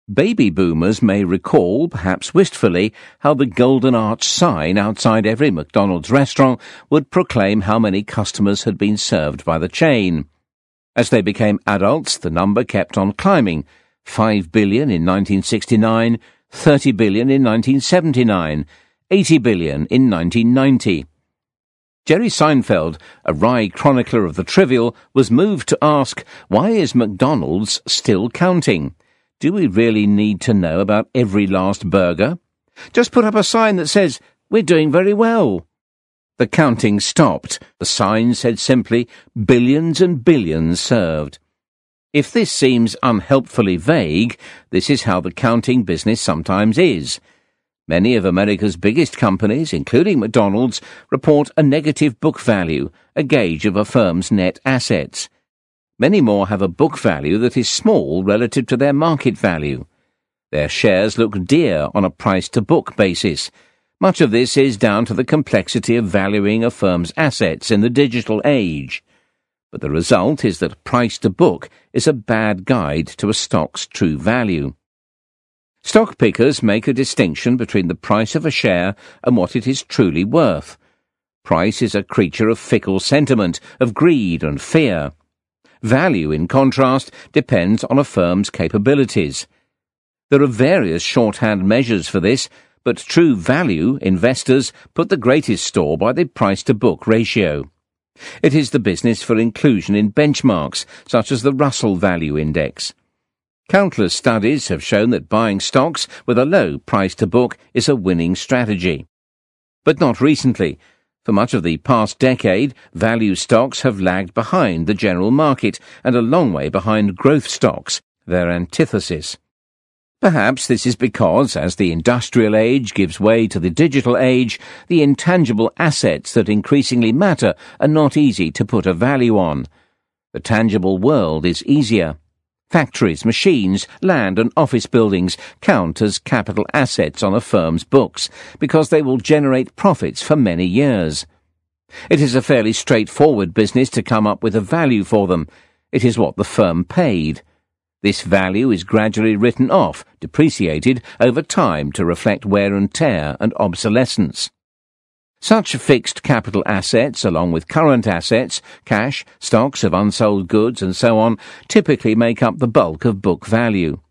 Baby boomers may recall, perhaps wistfully, how the Golden Arch sign outside every McDonald's restaurant would proclaim how many customers had been served by the chain. As they became adults, the number kept on climbing, 5 billion in 1969, 30 billion in 1979, 80 billion in 1990. Jerry Seinfeld, a wry chronicler of the trivial, was moved to ask, why is McDonald's still counting? Do we really need to know about every last burger? Just put up a sign that says, we're doing very well. The counting stopped. The sign said simply, billions and billions served. If this seems unhelpfully vague, this is how the counting business sometimes is. Many of America's biggest companies, including McDonald's, report a negative book value, a gauge of a firm's net assets. Many more have a book value that is small relative to their market value. Their shares look dear on a price-to-book basis. Much of this is down to the complexity of valuing a firm's assets in the digital age. But the result is that price-to-book is a bad guide to a stock's true value. Stock pickers make a distinction between the price of a share and what it is truly worth. Price is a creature of fickle sentiment, of greed and fear. Value, in contrast, depends on a firm's capabilities. There are various shorthand measures for this, but true value investors put the greatest store by the price-to-book ratio. It is the business for inclusion in benchmarks, such as the Russell Value Index. Countless studies have shown that buying stocks with a low price-to-book is a winning strategy. But not recently. For much of the past decade, value stocks have lagged behind the general market and a long way behind growth stocks, their antithesis. Perhaps this is because, as the industrial age gives way to the digital age, the intangible assets that increasingly matter are not easy to put a value on. The tangible world is easier. Factories, machines, land and office buildings count as capital assets on a firm's books because they will generate profits for many years. It is a fairly straightforward business to come up with a value for them. It is what the firm paid. This value is gradually written off, depreciated over time to reflect wear and tear and obsolescence. Such fixed capital assets, along with current assets, cash, stocks of unsold goods and so on, typically make up the bulk of book value.